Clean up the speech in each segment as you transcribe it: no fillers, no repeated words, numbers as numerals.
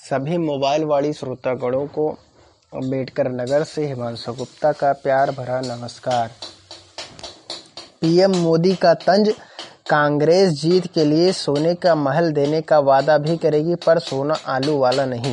सभी मोबाइल वाली श्रोतागणों को अम्बेडकर नगर से हिमांशु गुप्ता का प्यार भरा नमस्कार। पीएम मोदी का तंज, कांग्रेस जीत के लिए सोने का महल देने का वादा भी करेगी पर सोना आलू वाला नहीं।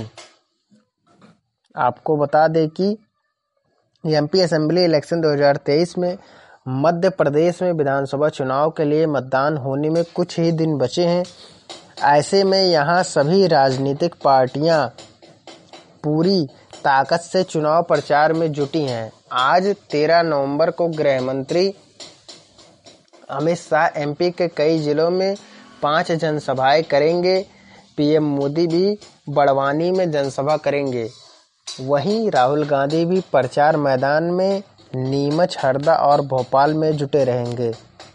आपको बता दें कि एमपी असेंबली इलेक्शन 2023 में मध्य प्रदेश में विधानसभा चुनाव के लिए मतदान होने में कुछ ही दिन बचे हैं। ऐसे में यहां सभी राजनीतिक पार्टियां पूरी ताकत से चुनाव प्रचार में जुटी हैं। आज 13 नवंबर को गृह मंत्री अमित शाह एमपी के कई जिलों में 5 जनसभाएं करेंगे। पीएम मोदी भी बड़वानी में जनसभा करेंगे। वहीं राहुल गांधी भी प्रचार मैदान में नीमच, हरदा और भोपाल में जुटे रहेंगे।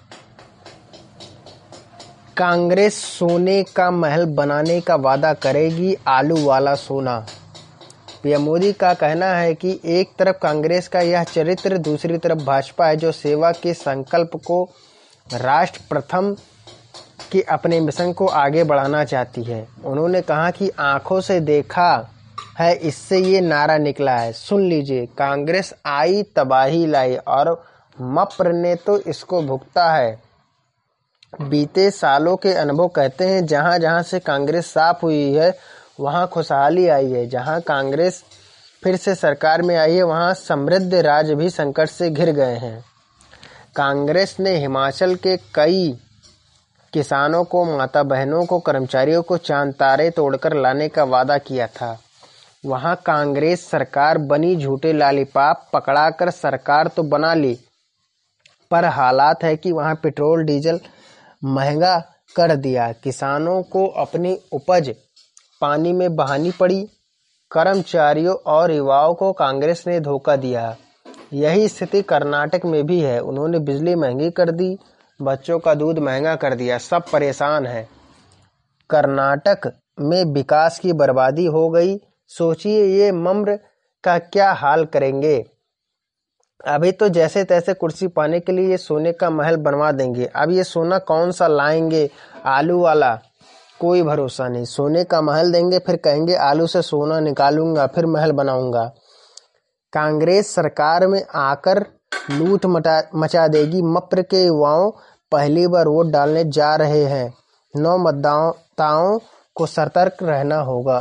कांग्रेस सोने का महल बनाने का वादा करेगी, आलू वाला सोना। पीएम मोदी का कहना है कि एक तरफ कांग्रेस का यह चरित्र, दूसरी तरफ भाजपा है जो सेवा के संकल्प को, राष्ट्र प्रथम के अपने मिशन को आगे बढ़ाना चाहती है। उन्होंने कहा कि आंखों से देखा है, इससे ये नारा निकला है। सुन लीजिए, कांग्रेस आई तबाही लाई और मप्र ने तो इसको भुगता है। बीते सालों के अनुभव कहते हैं जहां जहां से कांग्रेस साफ हुई है वहां खुशहाली आई है। जहां कांग्रेस फिर से सरकार में आई है वहां समृद्ध राज्य भी संकट से घिर गए हैं। कांग्रेस ने हिमाचल के कई किसानों को, माता बहनों को, कर्मचारियों को चांद तारे तोड़कर लाने का वादा किया था। वहां कांग्रेस सरकार बनी, झूठे लॉलीपॉप पकड़ाकर सरकार तो बना ली, पर हालात है कि वहां पेट्रोल डीजल महंगा कर दिया। किसानों को अपनी उपज पानी में बहानी पड़ी। कर्मचारियों और युवाओं को कांग्रेस ने धोखा दिया। यही स्थिति कर्नाटक में भी है। उन्होंने बिजली महंगी कर दी, बच्चों का दूध महंगा कर दिया, सब परेशान हैं। कर्नाटक में विकास की बर्बादी हो गई। सोचिए ये मम्र का क्या हाल करेंगे। अभी तो जैसे तैसे कुर्सी पाने के लिए ये सोने का महल बनवा देंगे। अब ये सोना कौन सा लाएंगे, आलू वाला, कोई भरोसा नहीं। सोने का महल देंगे, फिर कहेंगे आलू से सोना निकालूंगा, फिर महल बनाऊंगा। कांग्रेस सरकार में आकर लूट मचा देगी। मप्र के युवाओं पहली बार वोट डालने जा रहे हैं। नव मतदाताओं को सतर्क रहना होगा।